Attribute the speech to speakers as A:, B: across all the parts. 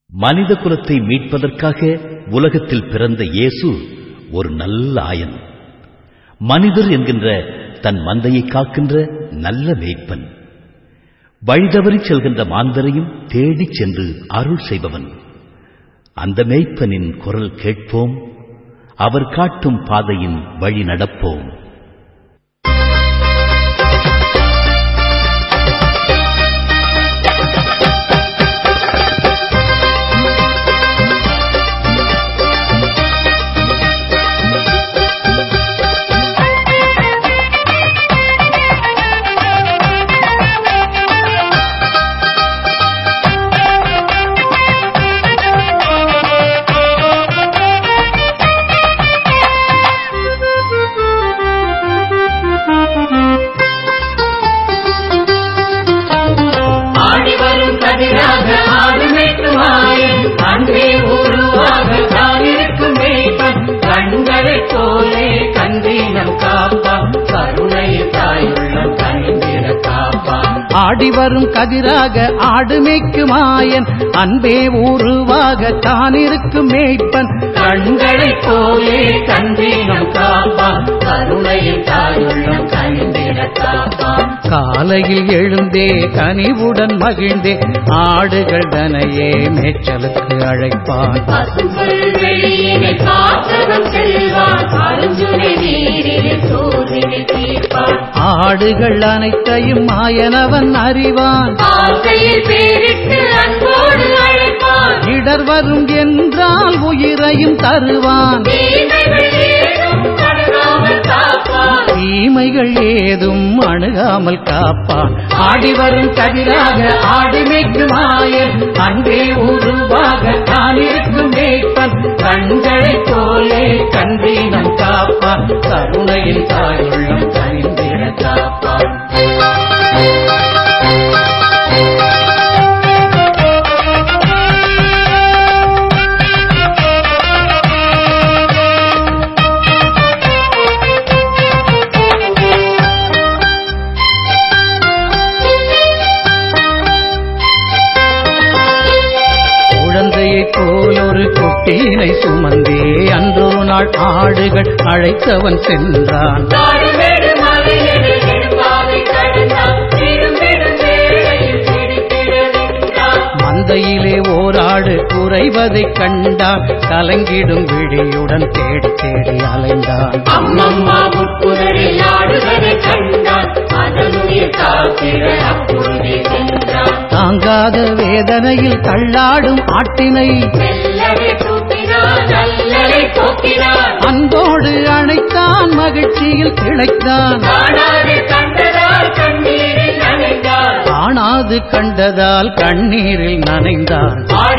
A: மனித குலத்தை மீட்பதற்காக உலகத்தில் பிறந்த இயேசு ஒரு நல்ல ஆயன், மனிதர் என்கின்ற தன் மந்தையை காக்கின்ற நல்ல மேய்ப்பன், வழிதவறி செல்கின்ற மாந்தரையும் தேடிச் சென்று அருள் செய்பவன். அந்த மேய்ப்பனின் குரல் கேட்போம், அவர் காட்டும் பாதையின் வழி நடப்போம்.
B: ஆடிவரும் கதிராக ஆடு மேய்க்கும் ஆயன், அன்பே உருவாக தான் இருக்கும் மேய்ப்பன், கண்களைப் போலே கண்டீனம் காப்பான், கருணையில் தாயுள்ளம் கனிந்திட காப்பான். காலையில் எழுந்தே கனிவுடன் மகிழ்ந்தே ஆடுகள் தனையே மேய்ச்சலுக்கு அழைப்பான். ஆடுகள் அனைத்தையும் ஆயனவன் அறிவான், இடர் வரும் என்றால் உயிரையும் தருவான், தீமைகள் ஏதும் அணுகாமல் காப்பான். ஆடிவரும் கதிராக ஆடு மேய்க்கும் ஆயன், அன்பே உருவாக தான் இருக்கும் மேய்ப்பன், கண்களைப் போலே கண்டீனம் காப்பான், கருணையில் தாயுள்ளம் கனிந்திட காப்பான். போல் ஒரு குட்டீனை சுமந்தே அன்றொரு நாள் ஆடுகள் அழைத்தவன் சென்றான். மந்தையிலே ஓராடு குறைவதைக் கண்டான், கலங்கிடும் விழியுடன் தேடி தேடி அலைந்தான். தாங்காத வேதனையில் தள்ளாடும் ஆட்டினை அன்போடு அணைத்தான், மகிழ்ச்சியில் திளைத்தான். காணாது கண்டதால் கண்ணீரில் நனைந்தான்.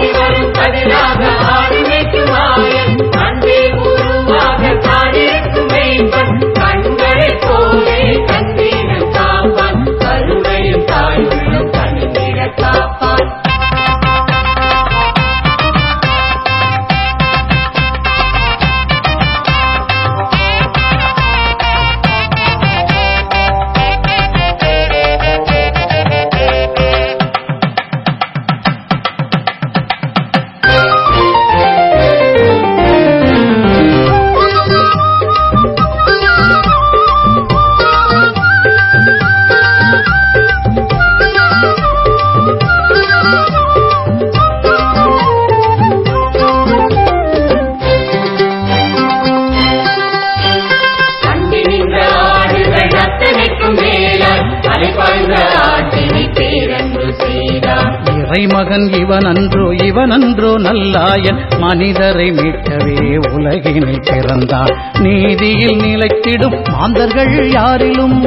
B: மகன் இவனன்றோ நல்லாயன், மனிதரை மீட்கவே உலகினில் பிறந்தான். நீதியில் நிலைத்திடும் மாந்தர்கள் யாரிலும்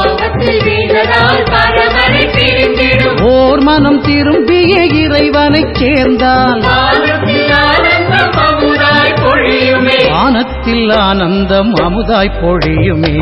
B: ஓர் மனம் திரும்பிய இறைவனைச் சேர்ந்தால் வானத்தில் ஆனந்தம் அமுதாய் பொழியுமே.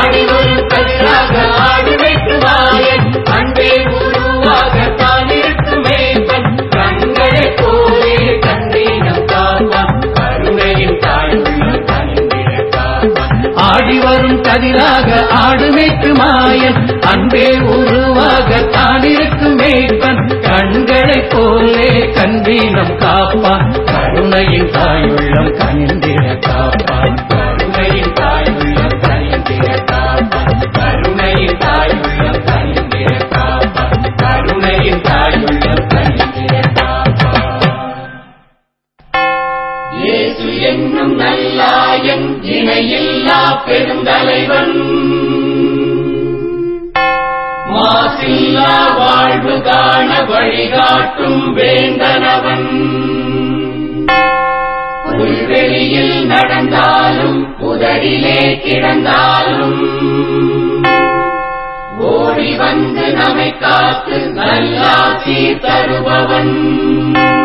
B: ஆடிவரும் கதிராக ஆடு மேய்க்கும் ஆயன், அன்பே உருவாக தான் இருக்கும் மேய்ப்பன், கண்களை போலே கன்வீனம் காப்பான் கருணையின் தாயுள்ளம் கனிந்திட காப்பான் கருணையின் தாயுள்ளம் கனிந்திட காப்பான் கருணையின் தாயுள்ளம் கனிந்திட காப்பான் கருணையின் தாயுள்ளம் கனிந்திட காப்பான். இயேசு என்னும் நல்லாயன் இணையில்லா பெருந்தலைவன் மாசில்லா வாழ்வு காண வழிகாட்டும் வேந்தனவன் புல்வெளியில் நடந்தாலும் புதரிலே கிடந்தாலும் ஓடி வந்து நம்மை காத்து நல்லாசி தருபவன்.